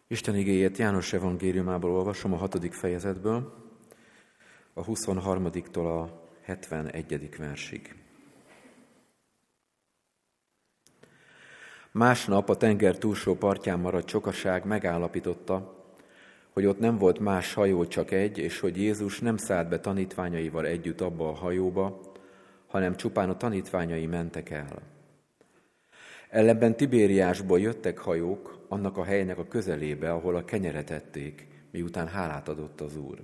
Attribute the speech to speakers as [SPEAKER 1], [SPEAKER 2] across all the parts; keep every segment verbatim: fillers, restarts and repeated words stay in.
[SPEAKER 1] Isten igéjét János evangéliumából olvasom a hatodik fejezetből, a huszonharmadiktól a hetvenegyedik versig. Másnap a tenger túlsó partján maradt sokaság megállapította, hogy ott nem volt más hajó, csak egy, és hogy Jézus nem szállt be tanítványaival együtt abba a hajóba, hanem csupán a tanítványai mentek el. Ellenben Tibériásból jöttek hajók annak a helynek a közelébe, ahol a kenyeret ették, miután hálát adott az Úr.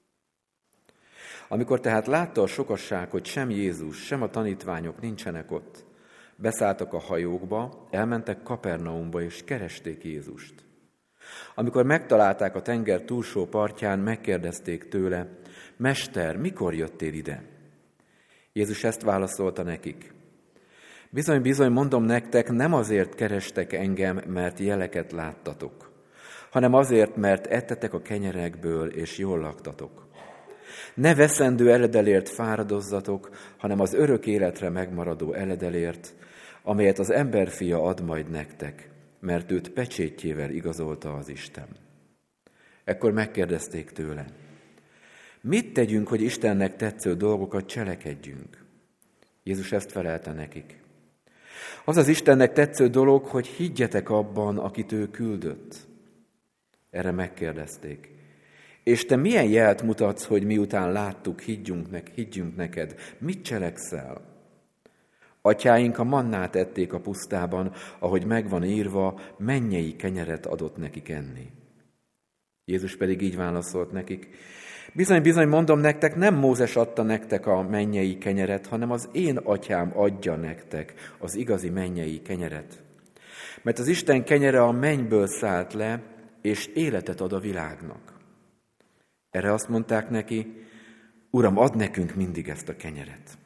[SPEAKER 1] Amikor tehát látta a sokasság, hogy sem Jézus, sem a tanítványok nincsenek ott, beszálltak a hajókba, elmentek Kapernaumba és keresték Jézust. Amikor megtalálták a tenger túlsó partján, megkérdezték tőle: Mester, mikor jöttél ide? Jézus ezt válaszolta nekik: Bizony, bizony, mondom nektek, nem azért kerestek engem, mert jeleket láttatok, hanem azért, mert ettetek a kenyerekből, és jól laktatok. Ne veszendő eledelért fáradozzatok, hanem az örök életre megmaradó eledelért, amelyet az emberfia ad majd nektek, mert őt pecsétjével igazolta az Isten. Ekkor megkérdezték tőle: Mit tegyünk, hogy Istennek tetsző dolgokat cselekedjünk? Jézus ezt felelte nekik: Az az Istennek tetsző dolog, hogy higgyetek abban, akit ő küldött. Erre megkérdezték: És te milyen jelt mutatsz, hogy miután láttuk, higgyünk, nek, higgyünk neked? Mit cselekszel? Atyáink a mannát ették a pusztában, ahogy megvan írva, mennyei kenyeret adott nekik enni. Jézus pedig így válaszolt nekik: Bizony, bizony, mondom nektek, nem Mózes adta nektek a mennyei kenyeret, hanem az én atyám adja nektek az igazi mennyei kenyeret. Mert az Isten kenyere a mennyből szállt le, és életet ad a világnak. Erre azt mondták neki: Uram, add nekünk mindig ezt a kenyeret.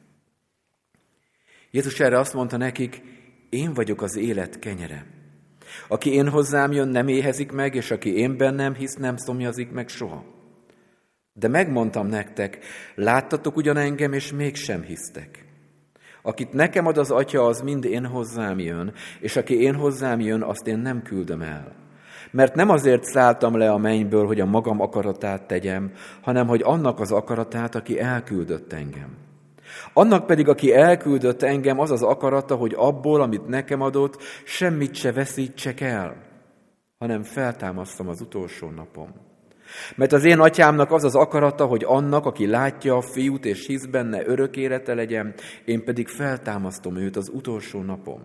[SPEAKER 1] Jézus erre azt mondta nekik: Én vagyok az élet kenyere. Aki én hozzám jön, nem éhezik meg, és aki én bennem hisz, nem szomjazik meg soha. De megmondtam nektek, láttatok ugyan engem, és mégsem hisztek. Akit nekem ad az Atya, az mind én hozzám jön, és aki én hozzám jön, azt én nem küldöm el. Mert nem azért szálltam le a mennyből, hogy a magam akaratát tegyem, hanem hogy annak az akaratát, aki elküldött engem. Annak pedig, aki elküldött engem, az az akarata, hogy abból, amit nekem adott, semmit se veszítsek el, hanem feltámasztam az utolsó napon. Mert az én atyámnak az az akarata, hogy annak, aki látja a fiút és hisz benne, örök élete legyen, én pedig feltámasztom őt az utolsó napon.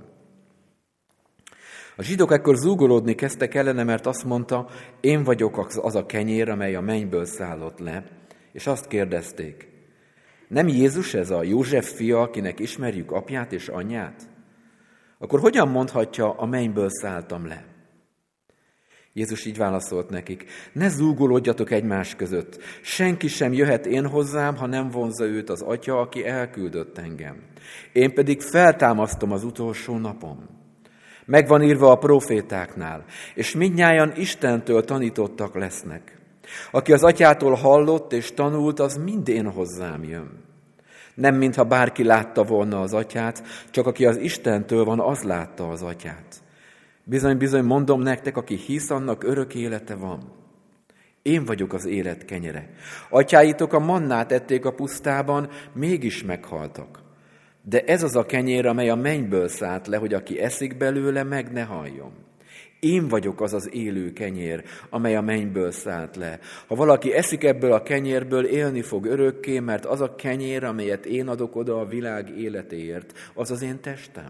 [SPEAKER 1] A zsidók ekkor zúgolódni kezdtek ellene, mert azt mondta: Én vagyok az a kenyér, amely a mennyből szállott le, és azt kérdezték: Nem Jézus ez a József fia, akinek ismerjük apját és anyját? Akkor hogyan mondhatja, a mennyből szálltam le? Jézus így válaszolt nekik: Ne zúgolódjatok egymás között. Senki sem jöhet én hozzám, ha nem vonzza őt az Atya, aki elküldött engem. Én pedig feltámasztom az utolsó napon. Megvan írva a profétáknál, és mindnyájan Istentől tanítottak lesznek. Aki az Atyától hallott és tanult, az mind én hozzám jön. Nem mintha bárki látta volna az Atyát, csak aki az Istentől van, az látta az Atyát. Bizony, bizony, mondom nektek, aki hisz, annak örök élete van. Én vagyok az élet kenyere. Atyáitok a mannát ették a pusztában, mégis meghaltak. De ez az a kenyér, amely a mennyből szállt le, hogy aki eszik belőle, meg ne halljon. Én vagyok az az élő kenyér, amely a mennyből szállt le. Ha valaki eszik ebből a kenyérből, élni fog örökké, mert az a kenyér, amelyet én adok oda a világ életéért, az az én testem.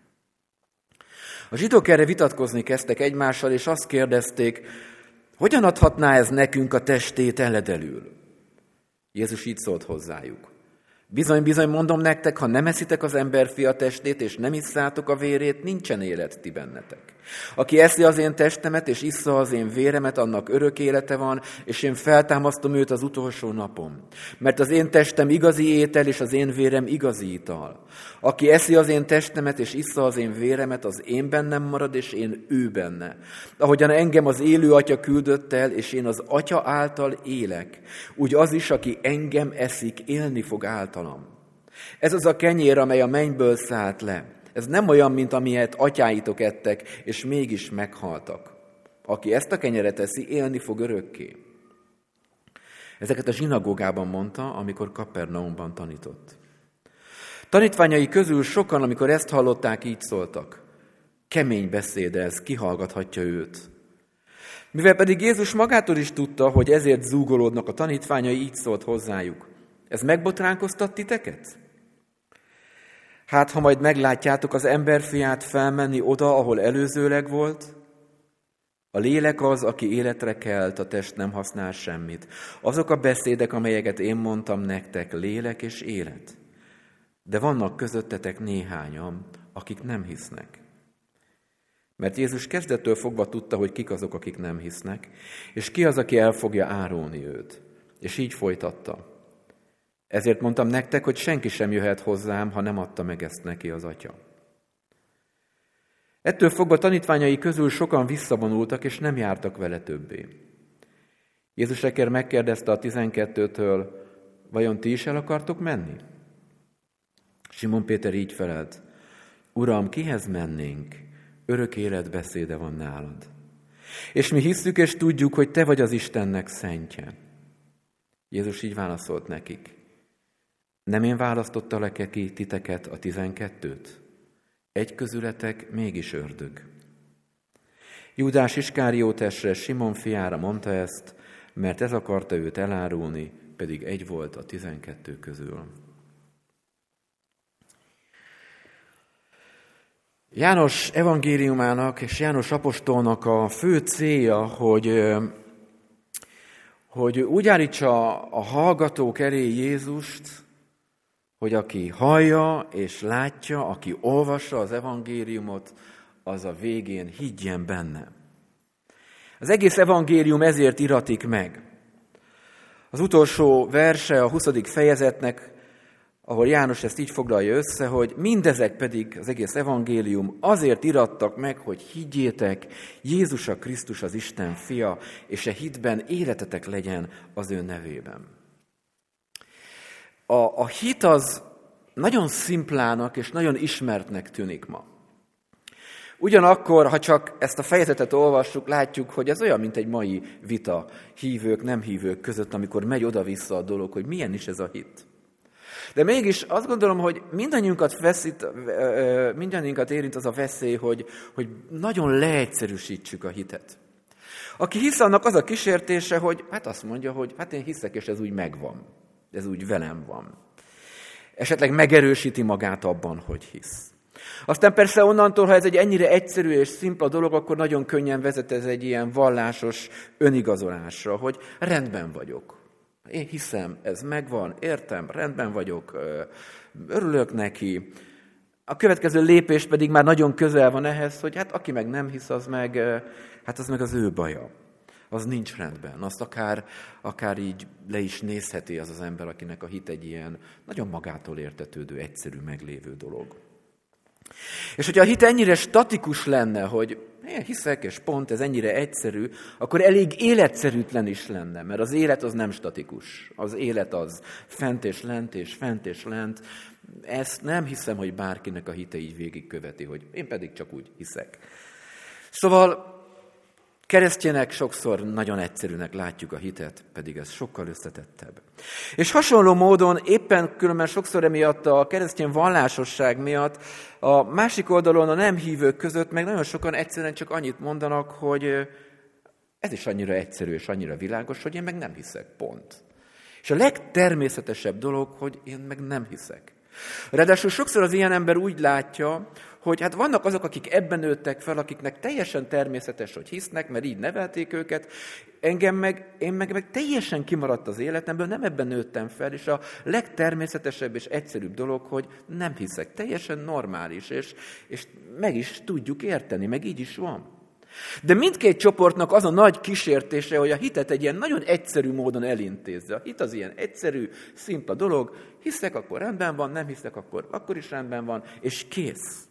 [SPEAKER 1] A zsidók erre vitatkozni kezdtek egymással, és azt kérdezték: Hogyan adhatná ez nekünk a testét eledelül? Jézus így szólt hozzájuk: Bizony, bizony, mondom nektek, ha nem eszitek az emberfia testét, és nem isszátok a vérét, nincsen élet ti bennetek. Aki eszi az én testemet, és issza az én véremet, annak örök élete van, és én feltámasztom őt az utolsó napon. Mert az én testem igazi étel, és az én vérem igazi ital. Aki eszi az én testemet, és issza az én véremet, az én bennem marad, és én ő benne. Ahogyan engem az élő Atya küldött el, és én az Atya által élek, úgy az is, aki engem eszik, élni fog általam. Ez az a kenyér, amely a mennyből szállt le. Ez nem olyan, mint amilyet atyáitok ettek, és mégis meghaltak. aki ezt a kenyeret eszi, élni fog örökké. Ezeket a zsinagógában mondta, amikor Kapernaumban tanított. Tanítványai közül sokan, amikor ezt hallották, így szóltak. Kemény beszéd ez, kihallgathatja őt. Mivel pedig Jézus magától is tudta, hogy ezért zúgolódnak a tanítványai, így szólt hozzájuk. Ez megbotránkoztat titeket? Hát, ha majd meglátjátok az emberfiát felmenni oda, ahol előzőleg volt, a lélek az, aki életre kelt, a test nem használ semmit. Azok a beszédek, amelyeket én mondtam nektek, lélek és élet. De vannak közöttetek néhányan, akik nem hisznek. Mert Jézus kezdettől fogva tudta, hogy kik azok, akik nem hisznek, és ki az, aki el fogja árulni őt. És így folytatta. Ezért mondtam nektek, hogy senki sem jöhet hozzám, ha nem adta meg ezt neki az Atya. Ettől fogva tanítványai közül sokan visszavonultak, és nem jártak vele többé. Jézus ekkor megkérdezte a tizenkettőtől, vajon ti is el akartok menni? Simon Péter így felelt, Uram, kihez mennénk? Örök élet beszéde van nálad. És mi hisszük és tudjuk, hogy te vagy az Istennek szentje. Jézus így válaszolt nekik. Nem én választottalak-e ki titeket a tizenkettőt? Egy közületek mégis ördög. Júdás Iskáriótesre, Simon fiára mondta ezt, mert ez akarta őt elárulni, pedig egy volt a tizenkettő közül. János evangéliumának és János apostolnak a fő célja, hogy, hogy úgy állítsa a hallgatók elé Jézust, hogy aki hallja és látja, aki olvassa az evangéliumot, az a végén higgyen benne. Az egész evangélium ezért iratik meg. Az utolsó verse a huszadik fejezetnek, ahol János ezt így foglalja össze, hogy mindezek pedig, az egész evangélium azért irattak meg, hogy higgyétek, Jézus a Krisztus az Isten fia, és e hitben életetek legyen az ő nevében. A, a hit az nagyon szimplának és nagyon ismertnek tűnik ma. Ugyanakkor, ha csak ezt a fejezetet olvassuk, látjuk, hogy ez olyan, mint egy mai vita hívők, nem hívők között, amikor megy oda-vissza a dolog, hogy milyen is ez a hit. De mégis azt gondolom, hogy mindannyiunkat, veszít, mindannyiunkat érint az a veszély, hogy, hogy nagyon leegyszerűsítsük a hitet. Aki hisz, annak az a kísértése, hogy hát azt mondja, hogy hát én hiszek, és ez úgy megvan. Ez úgy velem van. Esetleg megerősíti magát abban, hogy hisz. Aztán persze onnantól, ha ez egy ennyire egyszerű és szimpla dolog, akkor nagyon könnyen vezet ez egy ilyen vallásos önigazolásra, hogy rendben vagyok. Én hiszem, ez megvan, értem, rendben vagyok, örülök neki. A következő lépés pedig már nagyon közel van ehhez, hogy hát aki meg nem hisz, az meg, hát az meg az ő baja. Az nincs rendben. Azt akár, akár így le is nézheti az az ember, akinek a hit egy ilyen nagyon magától értetődő, egyszerű, meglévő dolog. És hogyha a hit ennyire statikus lenne, hogy én hiszek, és pont, ez ennyire egyszerű, akkor elég életszerűtlen is lenne, mert az élet az nem statikus. Az élet az fent és lent, és fent és lent. Ezt nem hiszem, hogy bárkinek a hite így végigköveti, hogy én pedig csak úgy hiszek. Szóval keresztjének sokszor nagyon egyszerűnek látjuk a hitet, pedig ez sokkal összetettebb. És hasonló módon éppen különben sokszor emiatt a keresztény vallásosság miatt a másik oldalon a nem hívők között meg nagyon sokan egyszerűen csak annyit mondanak, hogy ez is annyira egyszerű és annyira világos, hogy én meg nem hiszek, pont. És a legtermészetesebb dolog, hogy én meg nem hiszek. Ráadásul sokszor az ilyen ember úgy látja, hogy hát vannak azok, akik ebben nőttek fel, akiknek teljesen természetes, hogy hisznek, mert így nevelték őket, engem meg, én meg, meg teljesen kimaradt az életemből, nem ebben nőttem fel, és a legtermészetesebb és egyszerűbb dolog, hogy nem hiszek. Teljesen normális, és, és meg is tudjuk érteni, meg így is van. De mindkét csoportnak az a nagy kísértése, hogy a hitet egy ilyen nagyon egyszerű módon elintézze. A hit az ilyen egyszerű, szimpla dolog, hiszek, akkor rendben van, nem hiszek, akkor, akkor is rendben van, és kész.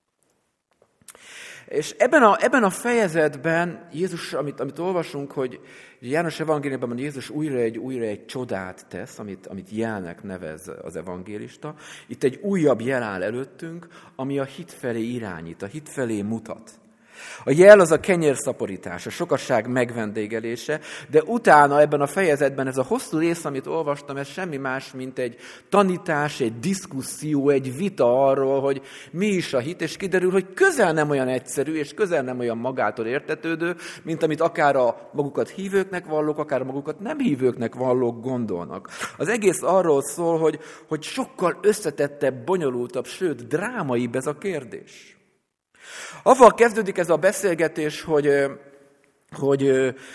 [SPEAKER 1] És ebben a, ebben a fejezetben Jézus, amit, amit olvasunk, hogy János evangéliumban Jézus újra egy, újra egy csodát tesz, amit, amit jelnek nevez az evangélista. Itt egy újabb jel áll előttünk, ami a hit felé irányít, a hit felé mutat. A jel az a kenyérszaporítás, a sokaság megvendégelése, de utána ebben a fejezetben ez a hosszú rész, amit olvastam, ez semmi más, mint egy tanítás, egy diszkuszió, egy vita arról, hogy mi is a hit, és kiderül, hogy közel nem olyan egyszerű, és közel nem olyan magától értetődő, mint amit akár a magukat hívőknek vallók, akár a magukat nem hívőknek vallók gondolnak. Az egész arról szól, hogy, hogy sokkal összetettebb, bonyolultabb, sőt, drámaibb ez a kérdés. Avval kezdődik ez a beszélgetés, hogy, hogy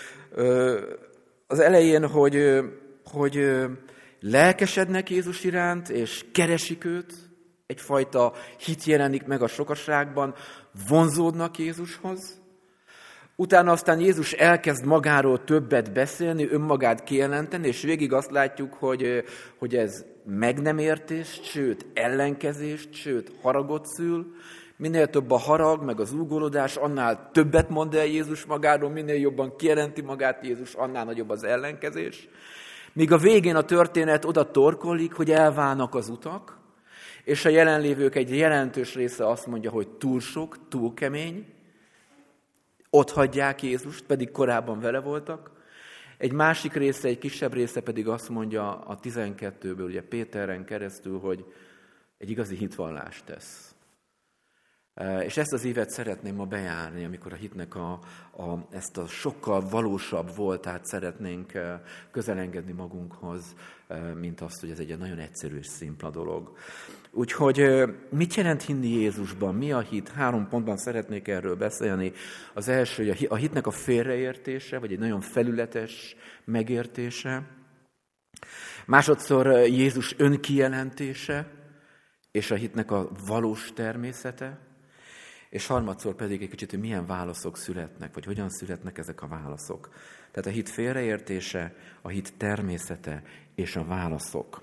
[SPEAKER 1] az elején, hogy, hogy lelkesednek Jézus iránt, és keresik őt, egyfajta hit jelenik meg a sokaságban, vonzódnak Jézushoz. Utána aztán Jézus elkezd magáról többet beszélni, önmagát kijelenteni, és végig azt látjuk, hogy, hogy ez meg nem értést, sőt ellenkezést, sőt haragot szül. Minél több a harag, meg az ugolódás, annál többet mond el Jézus magáról, minél jobban kijelenti magát Jézus, annál nagyobb az ellenkezés. Míg a végén a történet oda torkollik, hogy elválnak az utak, és a jelenlévők egy jelentős része azt mondja, hogy túl sok, túl kemény, ott hagyják Jézust, pedig korábban vele voltak. Egy másik része, egy kisebb része pedig azt mondja a tizenkettőből, ugye Péteren keresztül, hogy egy igazi hitvallást tesz. És ezt az évet szeretném ma bejárni, amikor a hitnek a, a, ezt a sokkal valósabb voltát szeretnénk közelengedni magunkhoz, mint azt, hogy ez egy nagyon egyszerű és szimpla dolog. Úgyhogy mit jelent hinni Jézusban? Mi a hit? Három pontban szeretnék erről beszélni. Az első, hogy a hitnek a félreértése, vagy egy nagyon felületes megértése. Másodszor Jézus önkijelentése, és a hitnek a valós természete. És harmadszor pedig egy kicsit, hogy milyen válaszok születnek, vagy hogyan születnek ezek a válaszok. Tehát a hit félreértése, a hit természete és a válaszok.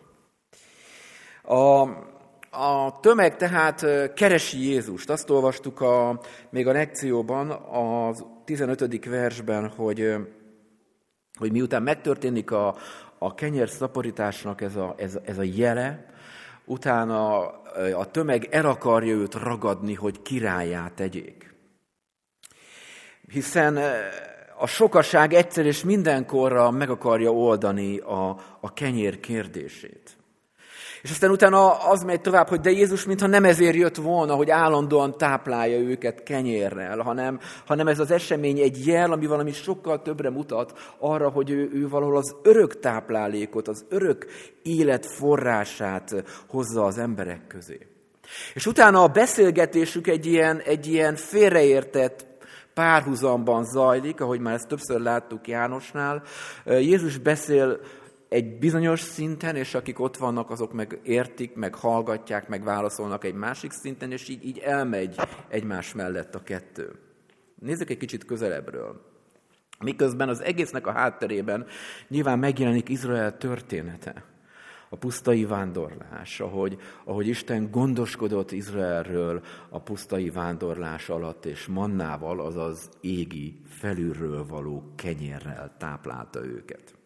[SPEAKER 1] A, a tömeg tehát keresi Jézust. Azt olvastuk a, még a lekcióban, a tizenötödik versben, hogy, hogy miután megtörténik a, a kenyérszaporításnak ez a, ez, ez a jele, utána a tömeg el akarja őt ragadni, hogy királlyá tegyék. Hiszen a sokaság egyszer és mindenkorra meg akarja oldani a, a kenyér kérdését. És aztán utána az megy tovább, hogy de Jézus mintha nem ezért jött volna, hogy állandóan táplálja őket kenyérrel, hanem, hanem ez az esemény egy jel, ami valami sokkal többre mutat arra, hogy ő, ő valahol az örök táplálékot, az örök élet forrását hozza az emberek közé. És utána a beszélgetésük egy ilyen, egy ilyen félreértett párhuzamban zajlik, ahogy már ezt többször láttuk Jánosnál. Jézus beszél egy bizonyos szinten, és akik ott vannak, azok meg értik, meg hallgatják, meg válaszolnak egy másik szinten, és így, így elmegy egymás mellett a kettő. Nézzük egy kicsit közelebbről. Miközben az egésznek a hátterében nyilván megjelenik Izrael története. A pusztai vándorlás, ahogy, ahogy Isten gondoskodott Izraelről a pusztai vándorlás alatt, és mannával, azaz égi, felülről való kenyérrel táplálta őket.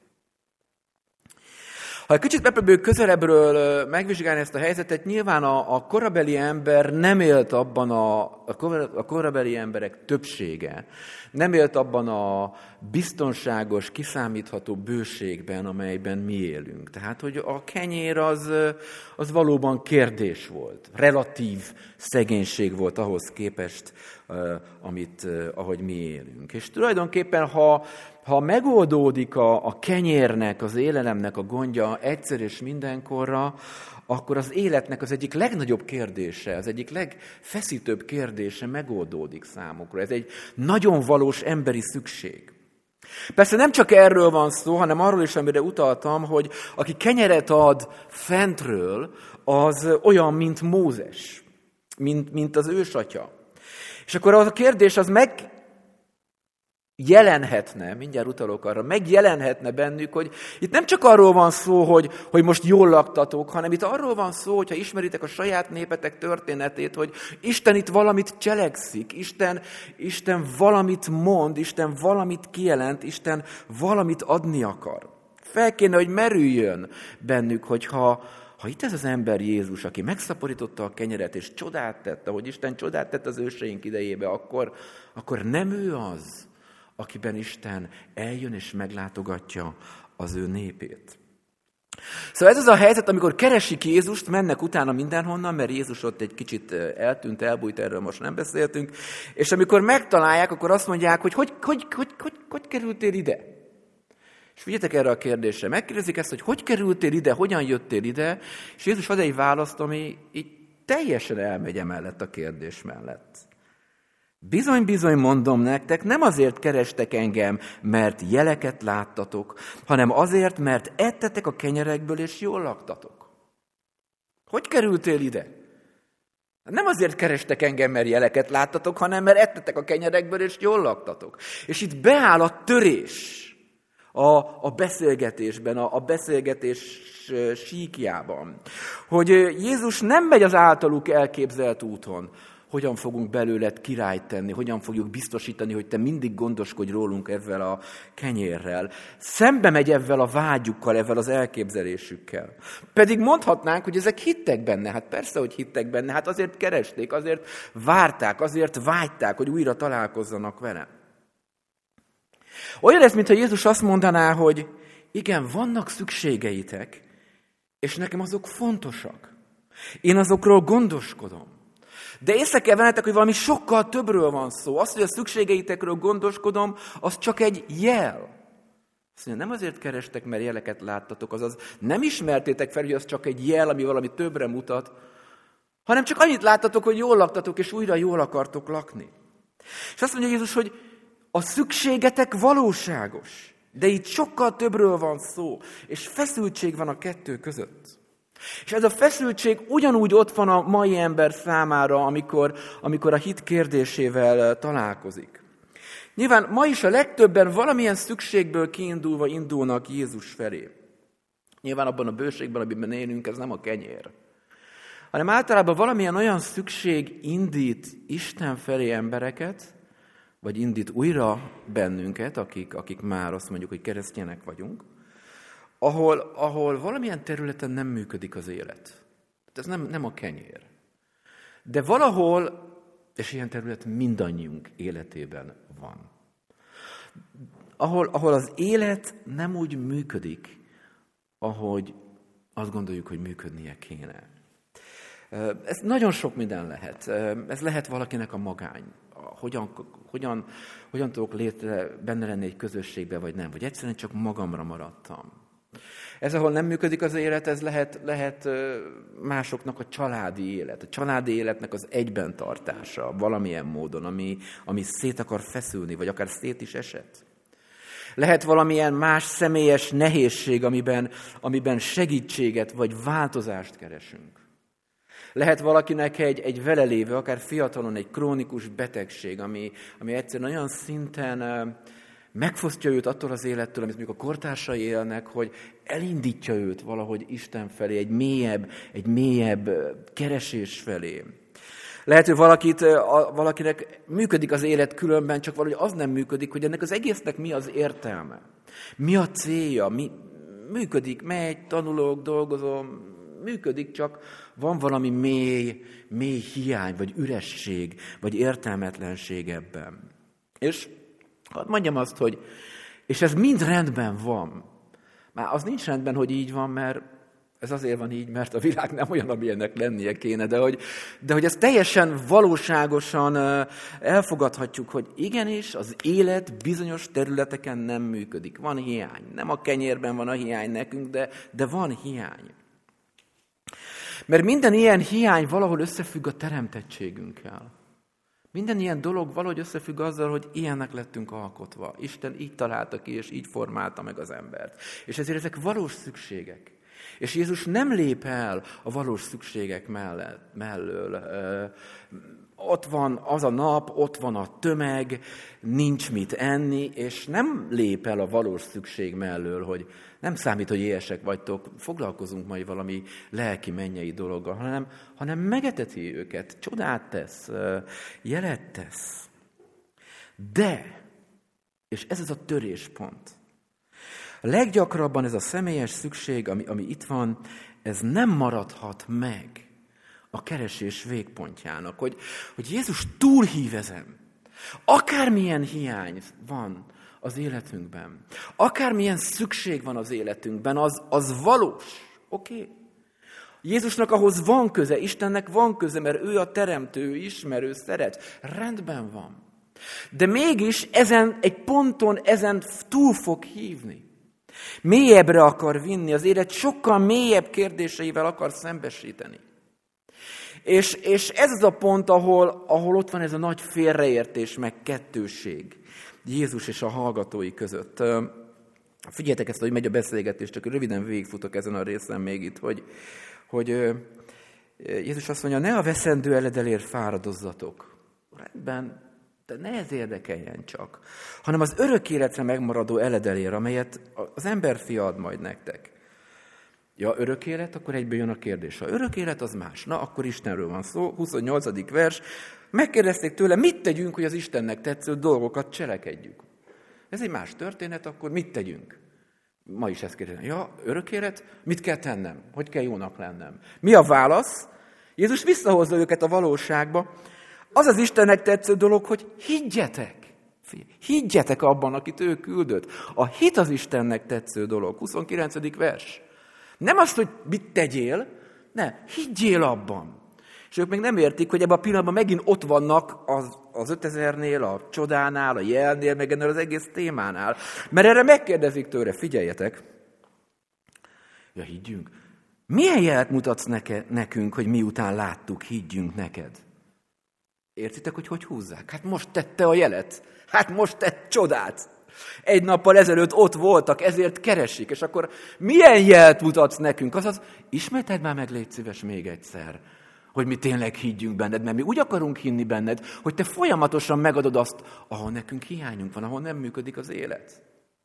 [SPEAKER 1] Ha egy kicsit megpróbáljuk közelebbről megvizsgálni ezt a helyzetet, nyilván a, a korabeli ember nem élt abban, a, a korabeli emberek többsége nem élt abban a biztonságos, kiszámítható bőségben, amelyben mi élünk. Tehát, hogy a kenyér az, az valóban kérdés volt. Relatív szegénység volt ahhoz képest, amit, ahogy mi élünk. És tulajdonképpen, ha Ha megoldódik a, a kenyérnek, az élelemnek a gondja egyszer és mindenkorra, akkor az életnek az egyik legnagyobb kérdése, az egyik legfeszítőbb kérdése megoldódik számukra. Ez egy nagyon valós emberi szükség. Persze nem csak erről van szó, hanem arról is, amire utaltam, hogy aki kenyeret ad fentről, az olyan, mint Mózes, mint, mint az ősatya. És akkor az a kérdés az meg jelenhetne, mindjárt utalok arra, megjelenhetne bennük, hogy itt nem csak arról van szó, hogy, hogy most jól laktatok, hanem itt arról van szó, hogyha ismeritek a saját népetek történetét, hogy Isten itt valamit cselekszik, Isten, Isten valamit mond, Isten valamit kijelent, Isten valamit adni akar. Fel kéne, hogy merüljön bennük, hogyha ha itt ez az ember Jézus, aki megszaporította a kenyeret, és csodát tett, ahogy Isten csodát tett az őseink idejébe, akkor, akkor nem ő az, akiben Isten eljön és meglátogatja az ő népét. Szóval ez az a helyzet, amikor keresik Jézust, mennek utána mindenhonnan, mert Jézus ott egy kicsit eltűnt, elbújt, erről most nem beszéltünk, és amikor megtalálják, akkor azt mondják, hogy hogy, hogy, hogy, hogy, hogy kerültél ide? És figyeljetek erre a kérdésre, megkérdezik ezt, hogy hogy kerültél ide, hogyan jöttél ide, és Jézus ad egy választ, ami így teljesen elmegy emellett a kérdés mellett. Bizony, bizony mondom nektek, nem azért kerestek engem, mert jeleket láttatok, hanem azért, mert ettetek a kenyerekből, és jól laktatok. Hogy kerültél ide? Nem azért kerestek engem, mert jeleket láttatok, hanem mert ettetek a kenyerekből, és jól laktatok. És itt beáll a törés a, a beszélgetésben, a, a beszélgetés síkjában, hogy Jézus nem megy az általuk elképzelt úton, hogyan fogunk belőled királyt tenni, hogyan fogjuk biztosítani, hogy te mindig gondoskodj rólunk ezzel a kenyérrel. Szembe megy ezzel a vágyukkal, ezzel az elképzelésükkel. Pedig mondhatnánk, hogy ezek hittek benne. Hát persze, hogy hittek benne. Hát azért keresték, azért várták, azért vágyták, hogy újra találkozzanak vele. Olyan ez, mintha Jézus azt mondaná, hogy igen, vannak szükségeitek, és nekem azok fontosak. Én azokról gondoskodom. De észre kell vennetek, hogy valami sokkal többről van szó. Az, hogy a szükségeitekről gondoskodom, az csak egy jel. Azt mondja, nem azért kerestek, mert jeleket láttatok, azaz nem ismertétek fel, hogy az csak egy jel, ami valami többre mutat, hanem csak annyit láttatok, hogy jól laktatok, és újra jól akartok lakni. És azt mondja Jézus, hogy a szükségetek valóságos, de itt sokkal többről van szó, és feszültség van a kettő között. És ez a feszültség ugyanúgy ott van a mai ember számára, amikor, amikor a hit kérdésével találkozik. Nyilván ma is a legtöbben valamilyen szükségből kiindulva indulnak Jézus felé. Nyilván abban a bőségben, amiben élünk, ez nem a kenyér. Hanem általában valamilyen olyan szükség indít Isten felé embereket, vagy indít újra bennünket, akik, akik már azt mondjuk, hogy keresztjének vagyunk, Ahol, ahol valamilyen területen nem működik az élet. Ez nem, nem a kenyér. De valahol, és ilyen terület mindannyiunk életében van. Ahol, ahol az élet nem úgy működik, ahogy azt gondoljuk, hogy működnie kéne. Ez nagyon sok minden lehet. Ez lehet valakinek a magány. Hogyan, hogyan, hogyan tudok létre, benne lenni egy közösségbe, vagy nem. Vagy egyszerűen csak magamra maradtam. Ez, ahol nem működik az élet, ez lehet, lehet másoknak a családi élet. A családi életnek az egyben tartása valamilyen módon, ami, ami szét akar feszülni, vagy akár szét is esett. Lehet valamilyen más személyes nehézség, amiben, amiben segítséget vagy változást keresünk. Lehet valakinek egy, egy velelévő, akár fiatalon egy krónikus betegség, ami, ami egyszerűen olyan szinten megfosztja őt attól az élettől, amit mondjuk a kortársai élnek, hogy elindítja őt valahogy Isten felé, egy mélyebb, egy mélyebb keresés felé. Lehet, hogy valakit, valakinek működik az élet különben, csak valahogy az nem működik, hogy ennek az egésznek mi az értelme. Mi a célja, mi működik, megy, tanulok, dolgozom, működik, csak van valami mély, mély hiány, vagy üresség, vagy értelmetlenség ebben. És hadd mondjam azt, hogy és ez mind rendben van. Már az nincs rendben, hogy így van, mert ez azért van így, mert a világ nem olyan, amilyennek lennie kéne, de hogy, de hogy ezt teljesen valóságosan elfogadhatjuk, hogy igenis az élet bizonyos területeken nem működik. Van hiány. Nem a kenyérben van a hiány nekünk, de, de van hiány. Mert minden ilyen hiány valahol összefügg a teremtettségünkkel. Minden ilyen dolog valahogy összefügg azzal, hogy ilyennek lettünk alkotva. Isten így találta ki, és így formálta meg az embert. És ezért ezek valós szükségek. És Jézus nem lép el a valós szükségek mellett, mellől. Ö, ott van az a nap, ott van a tömeg, nincs mit enni, és nem lép el a valós szükség mellől, hogy nem számít, hogy éhesek vagytok, foglalkozunk majd valami lelki mennyei dologgal, hanem, hanem megeteti őket, csodát tesz, jelet tesz. De, és ez az a töréspont, A leggyakrabban ez a személyes szükség, ami, ami itt van, ez nem maradhat meg a keresés végpontjának, hogy, hogy Jézus túlhív ezen. Akármilyen hiány van az életünkben, akármilyen szükség van az életünkben, az, az valós. Oké? Okay? Jézusnak ahhoz van köze, Istennek van köze, mert ő a teremtő, ő ismerő, szeret. Rendben van. De mégis ezen egy ponton ezen túl fog hívni. Mélyebbre akar vinni, az élet sokkal mélyebb kérdéseivel akar szembesíteni. És, és ez az a pont, ahol, ahol ott van ez a nagy félreértés, meg kettősség Jézus és a hallgatói között. Figyeljetek ezt, hogy megy a beszélgetés, csak röviden végigfutok ezen a részen még itt, hogy, hogy Jézus azt mondja, ne a veszendő eledelért fáradozzatok. Rendben, de ne ez érdekeljen csak, hanem az örök életre megmaradó eledelér, amelyet az emberfia ad majd nektek. Ja, örök élet, akkor egyből jön a kérdés. Ha örök élet, az más. Na, akkor Istenről van szó. huszonnyolcadik vers. Megkérdezték tőle, mit tegyünk, hogy az Istennek tetsző dolgokat cselekedjük. Ez egy más történet, akkor mit tegyünk? Ma is ezt kérdezik. Ja, örök élet? Mit kell tennem? Hogy kell jónak lennem? Mi a válasz? Jézus visszahozza őket a valóságba. Az az Istennek tetsző dolog, hogy higgyetek. Higgyetek abban, akit ő küldött. A hit az Istennek tetsző dolog. huszonkilencedik vers. Nem azt, hogy mit tegyél, ne, higgyél abban. És ők még nem értik, hogy ebben a pillanatban megint ott vannak az, az ötezernél, a csodánál, a jelnél, meg ennél az egész témánál. Mert erre megkérdezik tőle, figyeljetek. Ja, higgyünk. Milyen jelet mutatsz neke, nekünk, hogy miután láttuk, higgyünk neked? Értitek, hogy hogy húzzák? Hát most tette a jelet. Hát most tett csodát. Egy nappal ezelőtt ott voltak, ezért keresik. És akkor milyen jelt mutatsz nekünk? Azaz, ismételd már meg, légy szíves még egyszer, hogy mi tényleg higgyünk benned, mert mi úgy akarunk hinni benned, hogy te folyamatosan megadod azt, ahol nekünk hiányunk van, ahol nem működik az élet.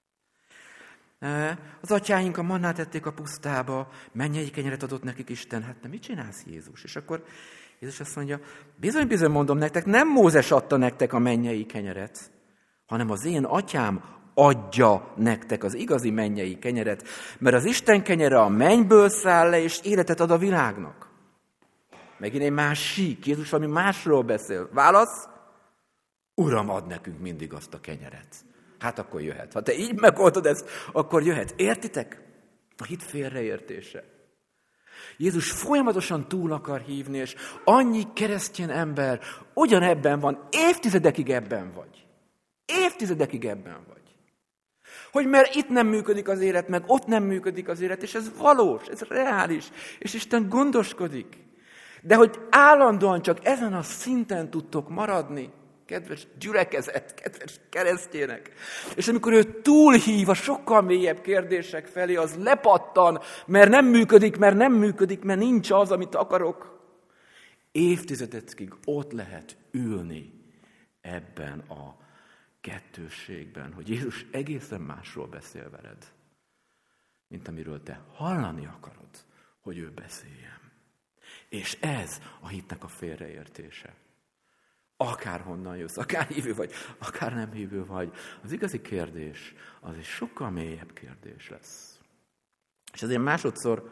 [SPEAKER 1] Az atyáink a mannát ették a pusztába, mennyei kenyeret adott nekik Isten, hát te mit csinálsz, Jézus? És akkor Jézus azt mondja, bizony-bizony mondom nektek, nem Mózes adta nektek a mennyei kenyeret, hanem az én atyám adja nektek az igazi mennyei kenyeret, mert az Isten kenyere a mennyből száll le, és életet ad a világnak. Megint egy más sík, Jézus valami másról beszél. Válasz? Uram, ad nekünk mindig azt a kenyeret. Hát akkor jöhet. Ha te így megoldod ezt, akkor jöhet. Értitek? A hit félreértése. Jézus folyamatosan túl akar hívni, és annyi keresztény ember ugyanebben van, évtizedekig ebben vagy. Évtizedekig ebben vagy. Hogy mert itt nem működik az élet, meg ott nem működik az élet, és ez valós, ez reális, és Isten gondoskodik. De hogy állandóan csak ezen a szinten tudtok maradni, kedves gyülekezet, kedves keresztjének, és amikor ő túlhív a sokkal mélyebb kérdések felé, az lepattan, mert nem működik, mert nem működik, mert nincs az, amit akarok. Évtizedekig ott lehet ülni ebben a kettősségben, hogy Jézus egészen másról beszél veled, mint amiről te hallani akarod, hogy ő beszéljen. És ez a hitnek a félreértése. Akárhonnan jössz, akár hívő vagy, akár nem hívő vagy, az igazi kérdés az egy sokkal mélyebb kérdés lesz. És azért másodszor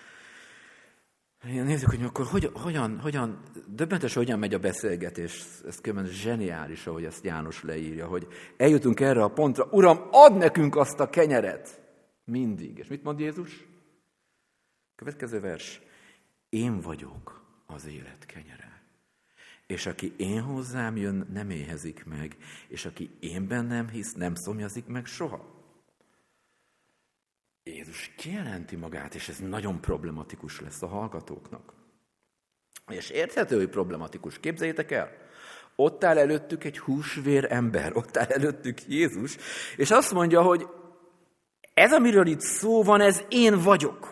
[SPEAKER 1] nézzük, hogy akkor hogy, hogyan, hogyan, döbbenetes, hogyan megy a beszélgetés. Ez különben zseniális, ahogy ezt János leírja, hogy eljutunk erre a pontra, Uram, add nekünk azt a kenyeret! Mindig. És mit mond Jézus? Következő vers. Én vagyok az élet kenyere. És aki én hozzám jön, nem éhezik meg, és aki én bennem hisz, nem szomjazik meg soha. Jézus kijelenti magát, és ez nagyon problematikus lesz a hallgatóknak. És érthető, hogy problematikus. Képzeljétek el, ott áll előttük egy húsvér ember, ott áll előttük Jézus, és azt mondja, hogy ez, amiről itt szó van, ez én vagyok.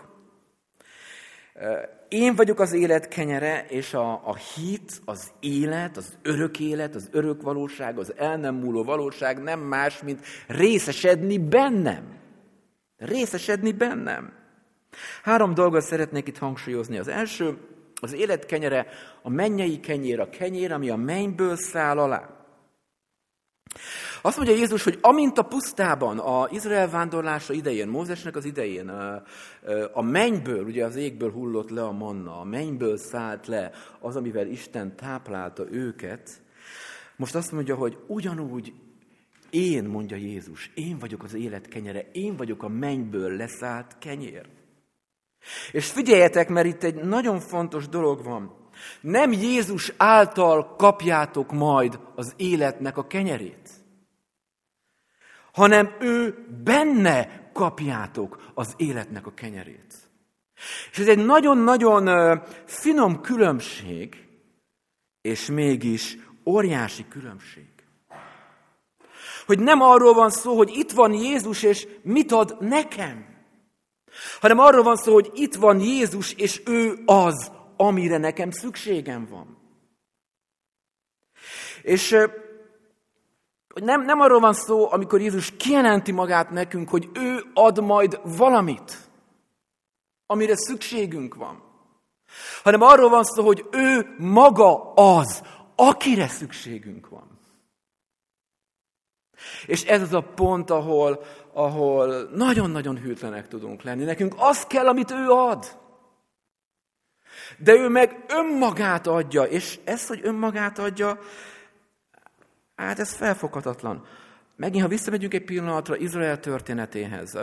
[SPEAKER 1] Én vagyok az élet kenyere, és a, a hit, az élet, az örök élet, az örök valóság, az el nem múló valóság nem más, mint részesedni bennem. Részesedni bennem. Három dolgot szeretnék itt hangsúlyozni. Az első, az élet kenyere, a mennyei kenyér, a kenyér, ami a mennyből száll alá. Azt mondja Jézus, hogy amint a pusztában, a Izrael vándorlása idején, Mózesnek az idején, a mennyből, ugye az égből hullott le a manna, a mennyből szállt le az, amivel Isten táplálta őket, most azt mondja, hogy ugyanúgy én, mondja Jézus, én vagyok az élet kenyere, én vagyok a mennyből leszállt kenyér. És figyeljetek, mert itt egy nagyon fontos dolog van. Nem Jézus által kapjátok majd az életnek a kenyerét, hanem ő benne kapjátok az életnek a kenyerét. És ez egy nagyon-nagyon finom különbség, és mégis óriási különbség. Hogy nem arról van szó, hogy itt van Jézus, és mit ad nekem, hanem arról van szó, hogy itt van Jézus, és ő az, amire nekem szükségem van. És nem, nem arról van szó, amikor Jézus kijelenti magát nekünk, hogy ő ad majd valamit, amire szükségünk van. Hanem arról van szó, hogy ő maga az, akire szükségünk van. És ez az a pont, ahol, ahol nagyon-nagyon hűtlenek tudunk lenni. Nekünk az kell, amit ő ad. De ő meg önmagát adja, és ez, hogy önmagát adja, hát ez felfoghatatlan. Megint, ha visszamegyünk egy pillanatra Izrael történetéhez,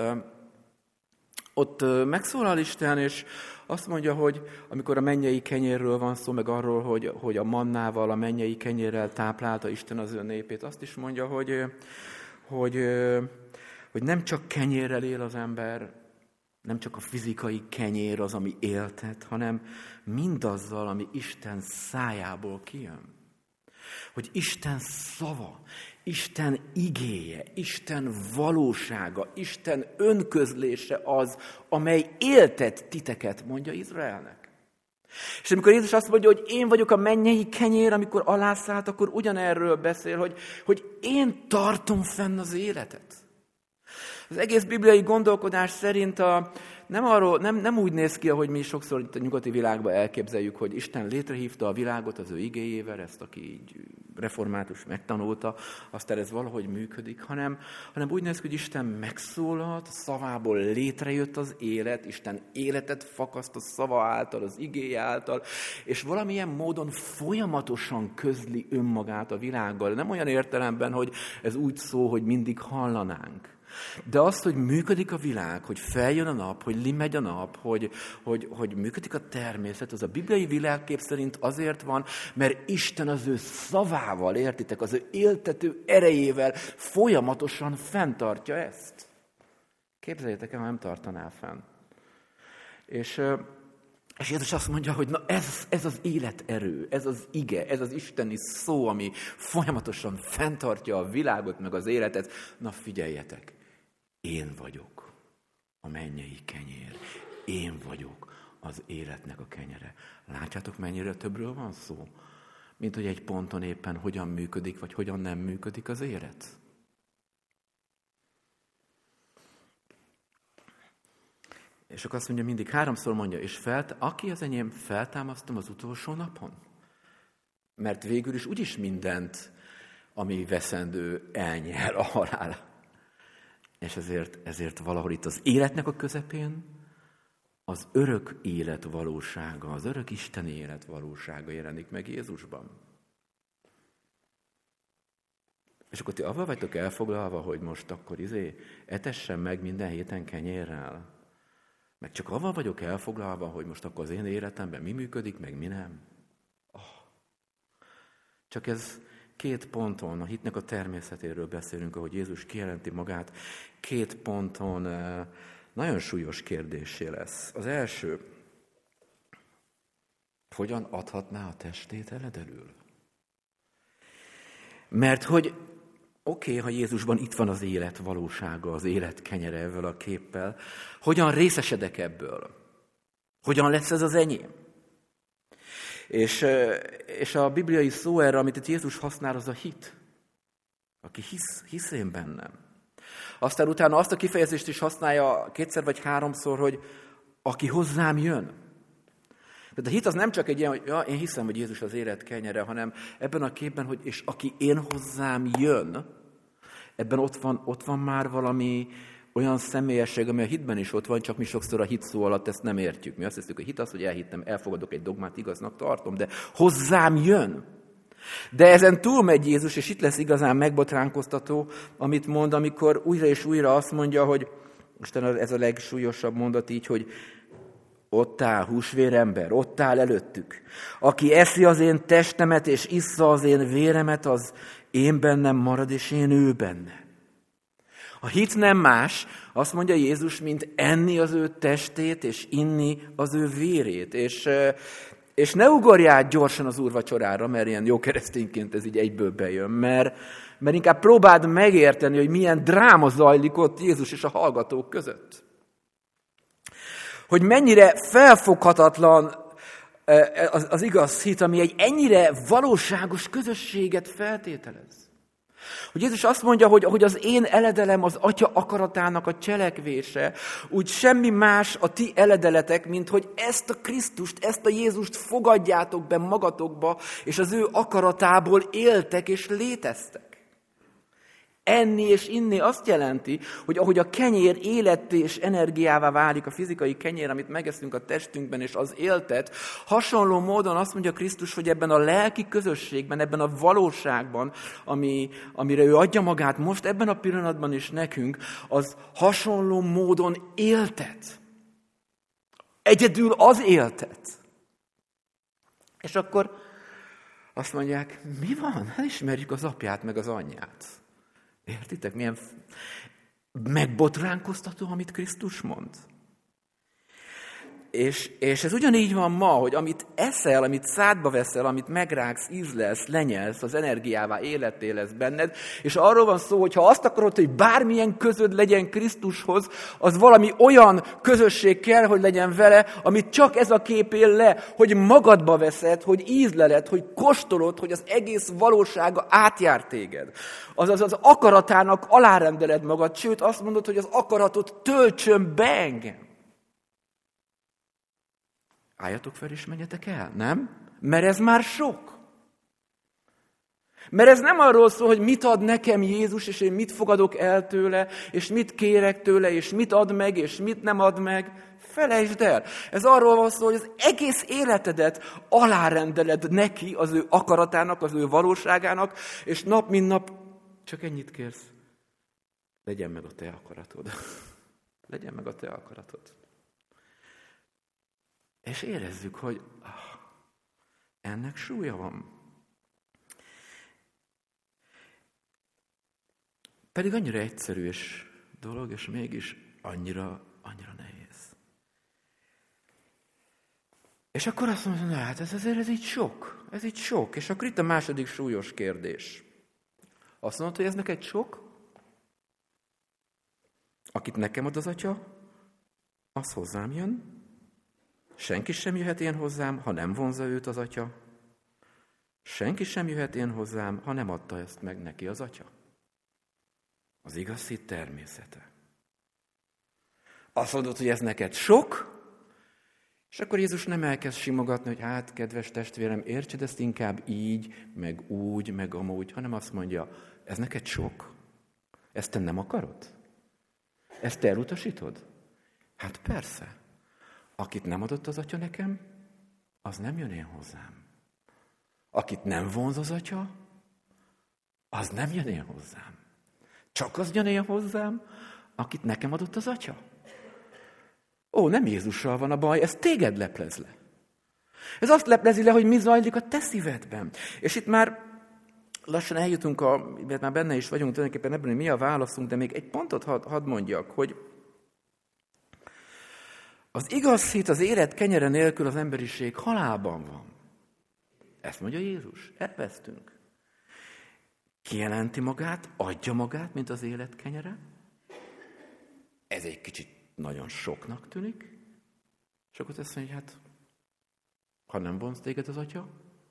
[SPEAKER 1] ott megszólal Isten, és azt mondja, hogy amikor a mennyei kenyérről van szó, meg arról, hogy, hogy a mannával, a mennyei kenyérrel táplálta Isten az ő népét, azt is mondja, hogy, hogy, hogy nem csak kenyérrel él az ember, nem csak a fizikai kenyér az, ami éltet, hanem mindazzal, ami Isten szájából kijön. Hogy Isten szava, Isten igéje, Isten valósága, Isten önközlése az, amely éltet titeket, mondja Izraelnek. És amikor Jézus azt mondja, hogy én vagyok a mennyei kenyér, amikor alászállt, akkor ugyanerről beszél, hogy, hogy én tartom fenn az életet. Az egész bibliai gondolkodás szerint a, nem, arról, nem, nem úgy néz ki, ahogy mi sokszor itt a nyugati világban elképzeljük, hogy Isten létrehívta a világot az ő igéjével, ezt aki így református megtanulta, aztán ez valahogy működik, hanem, hanem úgy néz ki, hogy Isten megszólalt, szavából létrejött az élet, Isten életet fakaszt a szava által, az igéje által, és valamilyen módon folyamatosan közli önmagát a világgal. Nem olyan értelemben, hogy ez úgy szó, hogy mindig hallanánk. De az, hogy működik a világ, hogy feljön a nap, hogy limegy a nap, hogy, hogy, hogy működik a természet, az a bibliai világkép szerint azért van, mert Isten az ő szavával, értitek, az ő éltető erejével folyamatosan fenntartja ezt. Képzeljétek el, ha nem tartaná fenn. És, és Jézus azt mondja, hogy na ez, ez az életerő, ez az ige, ez az isteni szó, ami folyamatosan fenntartja a világot, meg az életet. Na figyeljetek! Én vagyok a mennyei kenyér. Én vagyok az életnek a kenyere. Látjátok, mennyire többről van szó? Mint hogy egy ponton éppen hogyan működik, vagy hogyan nem működik az élet. És akkor azt mondja, mindig háromszor mondja, és felt, aki az enyém, feltámasztom az utolsó napon. Mert végül is úgyis mindent, ami veszendő, elnyer a halál. És ezért, ezért valahol itt az életnek a közepén az örök élet valósága, az örök isteni élet valósága jelenik meg Jézusban. És akkor ti avval vagytok elfoglalva, hogy most akkor izé etessen meg minden héten kenyérrel. Meg csak avval vagyok elfoglalva, hogy most akkor az én életemben mi működik, meg mi nem. Oh. Csak ez két ponton, a hitnek a természetéről beszélünk, ahogy Jézus kijelenti magát, két ponton nagyon súlyos kérdésé lesz. Az első, hogyan adhatná a testét eledelül? Mert hogy oké, okay, ha Jézusban itt van az élet valósága, az élet kenyere ezzel a képpel, hogyan részesedek ebből? Hogyan lesz ez az enyém? És, és a bibliai szó erre, amit itt Jézus használ, az a hit. Aki hisz, hisz én bennem. Aztán utána azt a kifejezést is használja kétszer vagy háromszor, hogy aki hozzám jön. Tehát a hit az nem csak egy ilyen, hogy ja, én hiszem, hogy Jézus az élet kenyere, hanem ebben a képben, hogy és aki én hozzám jön, Ebben ott van, ott van már valami olyan személyesség, ami a hitben is ott van, csak mi sokszor a hit szó alatt ezt nem értjük. Mi azt hiszük, hogy hit az, hogy elhittem, elfogadok egy dogmát, igaznak tartom, de hozzám jön. De ezen túlmegy Jézus, és itt lesz igazán megbotránkoztató, amit mond, amikor újra és újra azt mondja, hogy Isten, ez a legsúlyosabb mondat így, hogy ott áll húsvérember, ott áll előttük. Aki eszi az én testemet, és issza az én véremet, az én bennem marad, és én ő benne. A hit nem más, azt mondja Jézus, mint enni az ő testét, és inni az ő vérét. És, és ne ugorjál gyorsan az úrvacsorára, mert ilyen jó keresztényként ez így egyből bejön, mert, mert inkább próbáld megérteni, hogy milyen dráma zajlik ott Jézus és a hallgatók között. Hogy mennyire felfoghatatlan az, az igaz hit, ami egy ennyire valóságos közösséget feltételez. Hogy Jézus azt mondja, hogy ahogy az én eledelem az Atya akaratának a cselekvése, úgy semmi más a ti eledeletek, mint hogy ezt a Krisztust, ezt a Jézust fogadjátok be magatokba, és az ő akaratából éltek és léteztek. Enni és inni azt jelenti, hogy ahogy a kenyér életté és energiává válik, a fizikai kenyér, amit megeszünk a testünkben, és az éltet, hasonló módon azt mondja Krisztus, hogy ebben a lelki közösségben, ebben a valóságban, ami, amire ő adja magát most, ebben a pillanatban is nekünk, az hasonló módon éltet. Egyedül az éltet. És akkor azt mondják, mi van? Hát ismerjük az apját meg az anyját. Értitek, milyen megbotránkoztató, amit Krisztus mond? És, és ez ugyanígy van ma, hogy amit eszel, amit szádba veszel, amit megrágsz, ízlelsz, lenyelsz, az energiává, életé lesz benned, és arról van szó, hogy ha azt akarod, hogy bármilyen közöd legyen Krisztushoz, az valami olyan közösség kell, hogy legyen vele, amit csak ez a kép él le, hogy magadba veszed, hogy ízleled, hogy kóstolod, hogy az egész valósága átjár téged. Azaz az akaratának alárendeled magad, sőt azt mondod, hogy az akaratot töltsön be engem. Álljatok fel és menjetek el, nem? Mert ez már sok. Mert ez nem arról szól, hogy mit ad nekem Jézus, és én mit fogadok el tőle, és mit kérek tőle, és mit ad meg, és mit nem ad meg. Felejtsd el. Ez arról van szó, hogy az egész életedet alárendeled neki, az ő akaratának, az ő valóságának, és nap mint nap csak ennyit kérsz. Legyen meg a te akaratod. Legyen meg a te akaratod. És érezzük, hogy ah, ennek súlya van. Pedig annyira egyszerű és dolog, és mégis annyira, annyira nehéz. És akkor azt mondom, hogy hát ez azért ez így sok, ez így sok. És akkor itt a második súlyos kérdés. Azt mondod, hogy ez neked sok? Akit nekem ad az Atya, az hozzám jön. Senki sem jöhet én hozzám, ha nem vonzza őt az Atya. Senki sem jöhet én hozzám, ha nem adta ezt meg neki az Atya. Az igaz hit természete. Azt mondod, hogy ez neked sok, és akkor Jézus nem elkezd simogatni, hogy hát, kedves testvérem, értsed ezt inkább így, meg úgy, meg amúgy, hanem azt mondja, ez neked sok. Ezt te nem akarod? Ezt te elutasítod? Hát persze. Akit nem adott az Atya nekem, az nem jön én hozzám. Akit nem vonz az Atya, az nem jön én hozzám. Csak az jön én hozzám, akit nekem adott az Atya. Ó, nem Jézussal van a baj, ez téged leplez le. Ez azt leplezi le, hogy mi zajlik a te szívedben. És itt már lassan eljutunk, a, mert már benne is vagyunk tulajdonképpen ebben, hogy mi a válaszunk, de még egy pontot hadd had mondjak, hogy az igaz hit az élet kenyere nélkül az emberiség halálban van. Ezt mondja Jézus. Elvesztünk. Kijelenti magát, adja magát, mint az élet kenyere. Ez egy kicsit nagyon soknak tűnik. És akkor azt mondja, hogy hát, ha nem vonz téged az Atya,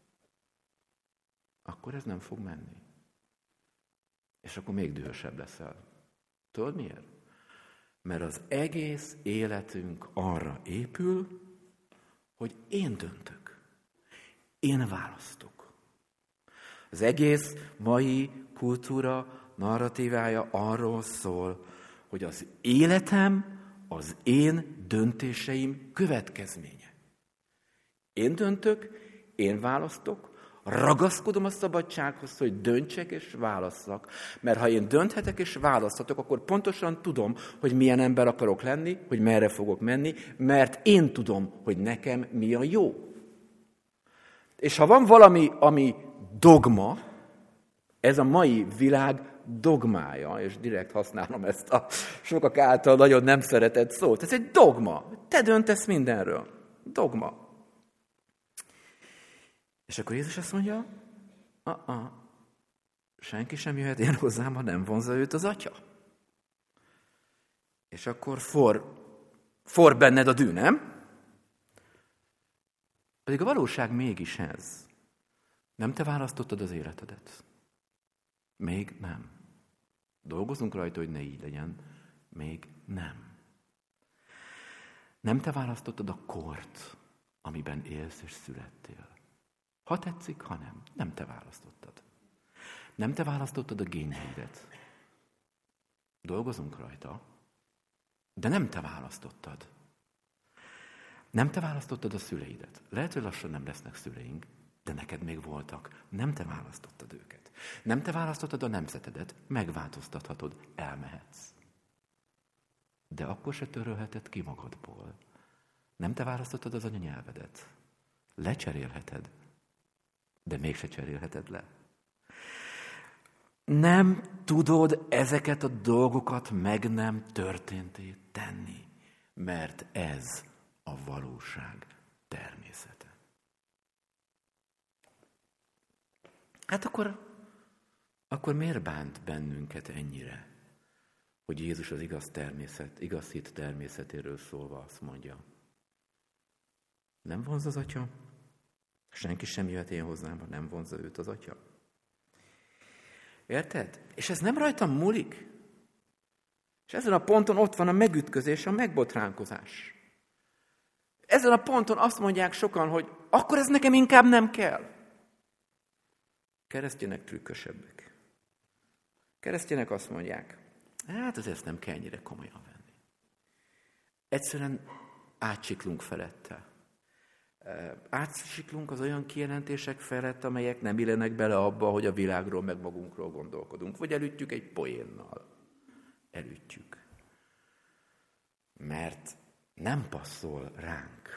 [SPEAKER 1] akkor ez nem fog menni. És akkor még dühösebb leszel. Tudod miért? Mert az egész életünk arra épül, hogy én döntök. Én választok. Az egész mai kultúra narratívája arról szól, hogy az életem az én döntéseim következménye. Én döntök, én választok, ragaszkodom a szabadsághoz, hogy döntsek és válasszak. Mert ha én dönthetek és választhatok, akkor pontosan tudom, hogy milyen ember akarok lenni, hogy merre fogok menni, mert én tudom, hogy nekem mi a jó. És ha van valami, ami dogma, ez a mai világ dogmája, és direkt használom ezt a sokak által nagyon nem szeretett szót. Ez egy dogma. Te döntesz mindenről. Dogma. És akkor Jézus azt mondja, a-a, senki sem jöhet én hozzám, ha nem vonzza őt az Atya. És akkor for, for benned a dű, nem? Pedig a valóság mégis ez. Nem te választottad az életedet. Még nem. Dolgozunk rajta, hogy ne így legyen. Még nem. Nem te választottad a kort, amiben élsz és születtél. Ha tetszik, ha nem. Nem te választottad. Nem te választottad a génjeidet. Dolgozunk rajta, de nem te választottad. Nem te választottad a szüleidet. Lehet, hogy lassan nem lesznek szüleink, de neked még voltak. Nem te választottad őket. Nem te választottad a nemzetedet. Megváltoztathatod, elmehetsz. De akkor se törölheted ki magadból. Nem te választottad az anyanyelvedet. Lecserélheted, de mégse cserélheted le. Nem tudod ezeket a dolgokat meg nem történté tenni, mert ez a valóság természete. Hát akkor, akkor miért bánt bennünket ennyire, hogy Jézus az igaz természet, igaz hit természetéről szólva azt mondja? Nem vonz az Atya? Senki sem jöhet én hozzám, ha nem vonzza őt az Atya. Érted? És ez nem rajtam múlik. És ezen a ponton ott van a megütközés, a megbotránkozás. Ezen a ponton azt mondják sokan, hogy akkor ez nekem inkább nem kell. Keresztjének trükkösebbek. Keresztjének azt mondják, hát ez ezt nem kell ennyire komolyan venni. Egyszerűen átsiklunk felette. Átsiklunk az olyan kijelentések felett, amelyek nem illenek bele abba, hogy a világról meg magunkról gondolkodunk. Vagy elütjük egy poénnal. Elütjük. Mert nem passzol ránk.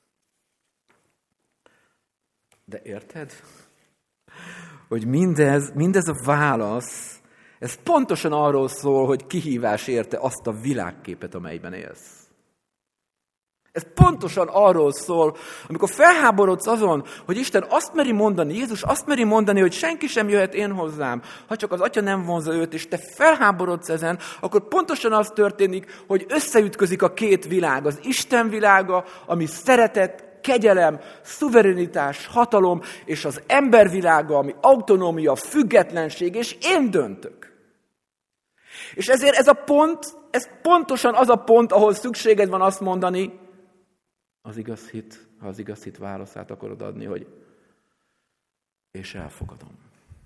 [SPEAKER 1] De érted? Hogy mindez, mindez a válasz, ez pontosan arról szól, hogy kihívás érte azt a világképet, amelyben élsz. Ez pontosan arról szól, amikor felháborodsz azon, hogy Isten azt meri mondani, Jézus azt meri mondani, hogy senki sem jöhet én hozzám, ha csak az Atya nem vonzza őt, és te felháborodsz ezen, akkor pontosan az történik, hogy összeütközik a két világ. Az Isten világa, ami szeretet, kegyelem, szuverenitás, hatalom, és az ember világa, ami autonómia, függetlenség, és én döntök. És ezért ez a pont, ez pontosan az a pont, ahol szükséged van azt mondani, az igaz hit, ha az igaz hit válaszát akarod adni, hogy és elfogadom.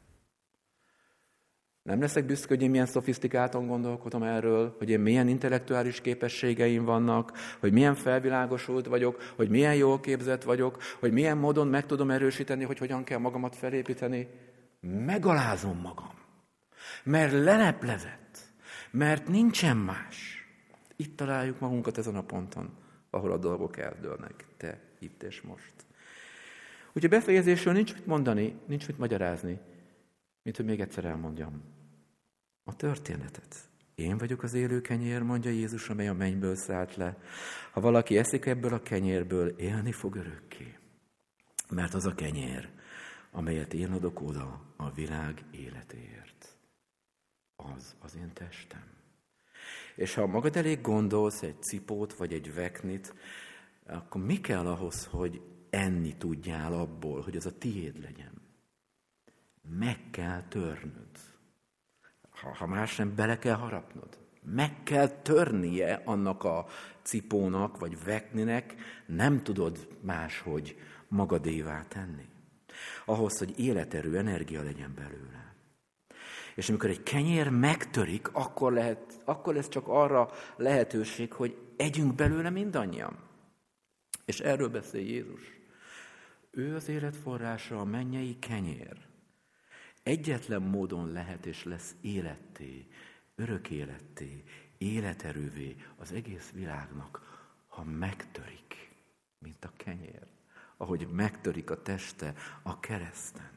[SPEAKER 1] Nem leszek büszke, hogy én milyen szofisztikáltan gondolkodom erről, hogy én milyen intellektuális képességeim vannak, hogy milyen felvilágosult vagyok, hogy milyen jól képzett vagyok, hogy milyen módon meg tudom erősíteni, hogy hogyan kell magamat felépíteni. Megalázom magam, mert leleplezett, mert nincsen más. Itt találjuk magunkat ezen a ponton, ahol a dolgok eldőlnek, te itt és most. Úgyhogy befejezésről nincs mit mondani, nincs mit magyarázni, mint hogy még egyszer elmondjam a történetet. Én vagyok az élő kenyér, mondja Jézus, amely a mennyből szállt le. Ha valaki eszik ebből a kenyérből, élni fog örökké. Mert az a kenyér, amelyet én adok oda a világ életéért, az az én testem. És ha magad elé gondolsz egy cipót vagy egy veknit, akkor mi kell ahhoz, hogy enni tudjál abból, hogy az a tiéd legyen? Meg kell törnöd. Ha, ha más nem, bele kell harapnod. Meg kell törnie annak a cipónak vagy vekninek, nem tudod máshogy magadévá tenni. Ahhoz, hogy életerő, energia legyen belőle. És amikor egy kenyér megtörik, akkor, lehet, akkor lesz csak arra lehetőség, hogy együnk belőle mindannyian. És erről beszél Jézus. Ő az élet forrása, a mennyei kenyér. Egyetlen módon lehet és lesz életté, örök életté, életerővé az egész világnak, ha megtörik, mint a kenyér, ahogy megtörik a teste a kereszten.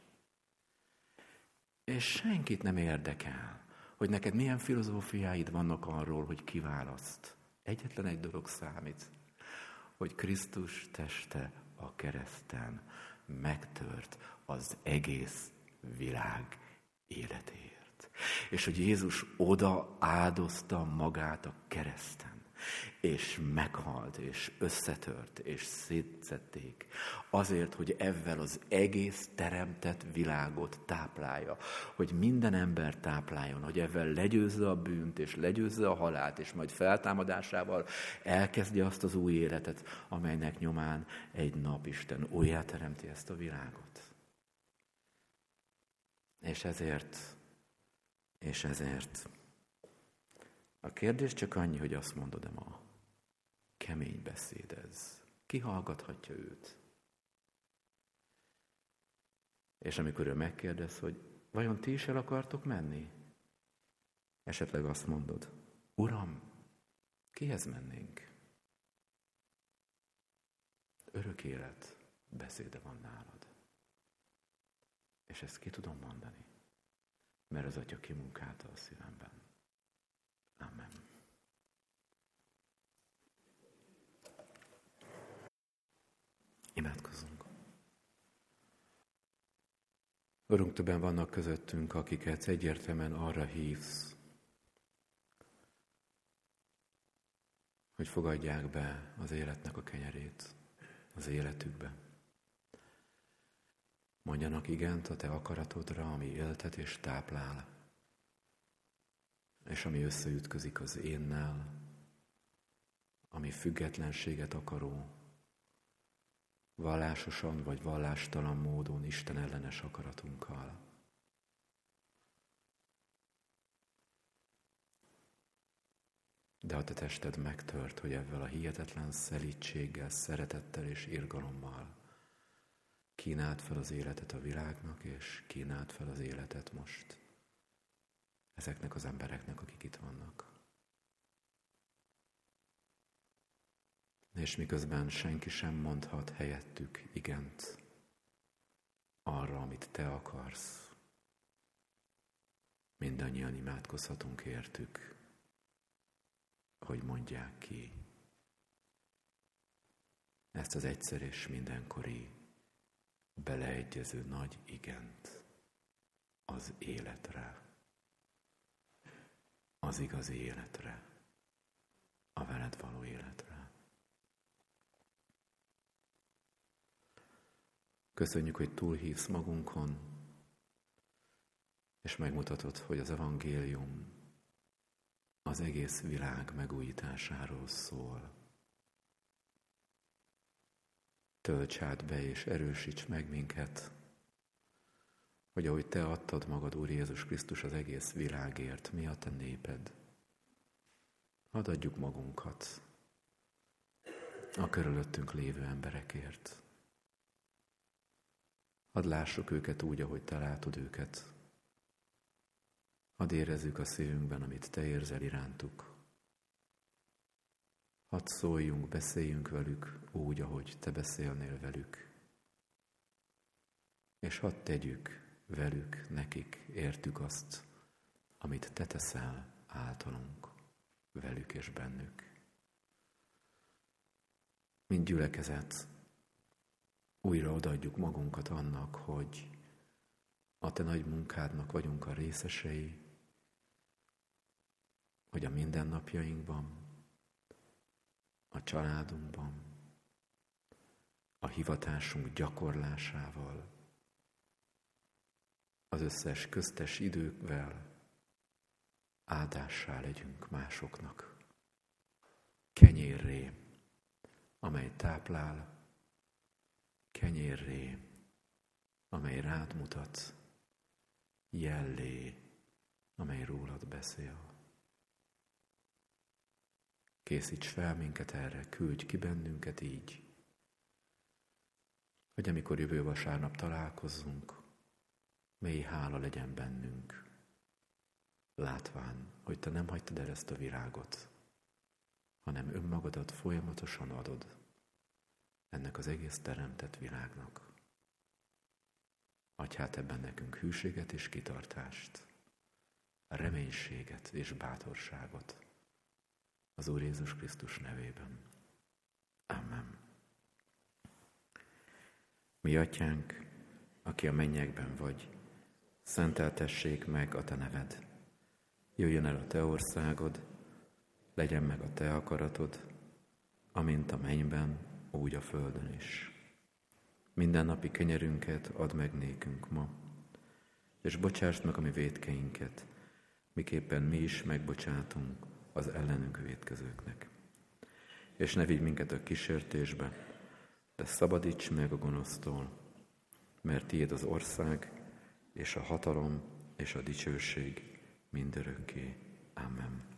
[SPEAKER 1] És senkit nem érdekel, hogy neked milyen filozófiáid vannak arról, hogy ki választ. Egyetlen egy dolog számít, hogy Krisztus teste a kereszten megtört az egész világ életéért. És hogy Jézus oda áldozta magát a kereszten, és meghalt, és összetört, és szétszették, azért, hogy ezzel az egész teremtett világot táplálja, hogy minden ember tápláljon, hogy ezzel legyőzze a bűnt, és legyőzze a halált, és majd feltámadásával elkezdje azt az új életet, amelynek nyomán egy nap Isten újjáteremti ezt a világot. És ezért, és ezért a kérdés csak annyi, hogy azt mondod-e ma, kemény beszéd ez. Ki hallgathatja őt? És amikor ő megkérdez, hogy vajon ti is el akartok menni? Esetleg azt mondod, Uram, kihez mennénk? Örök élet beszéde van nálad. És ezt ki tudom mondani, mert az Atya kimunkálta a szívemben. Amen. Imádkozzunk. Urunk, többen vannak közöttünk, akiket egyértelműen arra hívsz, hogy fogadják be az életnek a kenyerét az életükbe. Mondjanak igent a te akaratodra, ami éltet és táplál, és ami összeütközik az énnel, ami függetlenséget akaró, vallásosan vagy vallástalan módon Isten ellenes akaratunkkal. De a te tested megtört, hogy ezzel a hihetetlen szelídséggel, szeretettel és irgalommal kínáld fel az életet a világnak, és kínáld fel az életet most ezeknek az embereknek, akik itt vannak. És miközben senki sem mondhat helyettük igent arra, amit te akarsz, mindannyian imádkozhatunk értük, hogy mondják ki ezt az egyszer és mindenkori beleegyező nagy igent az életre, az igazi életre, a veled való életre. Köszönjük, hogy túlhívsz magunkon, és megmutatod, hogy az evangélium az egész világ megújításáról szól. Tölts át be és erősíts meg minket, hogy ahogy te adtad magad, Úr Jézus Krisztus, az egész világért, mi a te néped. Hadd adjuk magunkat a körülöttünk lévő emberekért. Hadd lássuk őket úgy, ahogy te látod őket. Hadd érezzük a szívünkben, amit te érzel irántuk. Hadd szóljunk, beszéljünk velük úgy, ahogy te beszélnél velük. És hadd tegyük velük, nekik, értük azt, amit te teszel általunk, velük és bennük. Mint gyülekezet, újra odaadjuk magunkat annak, hogy a te nagy munkádnak vagyunk a részesei, hogy a mindennapjainkban, a családunkban, a hivatásunk gyakorlásával, az összes köztes időkvel áldássá legyünk másoknak. Kenyérré, amely táplál, kenyérré, amely rád mutat, jellé, amely rólad beszél. Készíts fel minket erre, küldj ki bennünket így, hogy amikor jövő vasárnap találkozzunk, mély hála legyen bennünk, látván, hogy te nem hagytad el ezt a virágot, hanem önmagadat folyamatosan adod ennek az egész teremtett világnak. Adj hát ebben nekünk hűséget és kitartást, reménységet és bátorságot az Úr Jézus Krisztus nevében. Amen. Mi atyánk, aki a mennyekben vagy, szenteltessék meg a te neved. Jöjjön el a te országod, legyen meg a te akaratod, amint a mennyben, úgy a földön is. Mindennapi kenyerünket add meg nékünk ma, és bocsásd meg a mi vétkeinket, miképpen mi is megbocsátunk az ellenünk vétkezőknek. És ne vigy minket a kísértésbe, de szabadíts meg a gonosztól, mert tiéd az ország, és a hatalom, és a dicsőség mindörökké. Amen.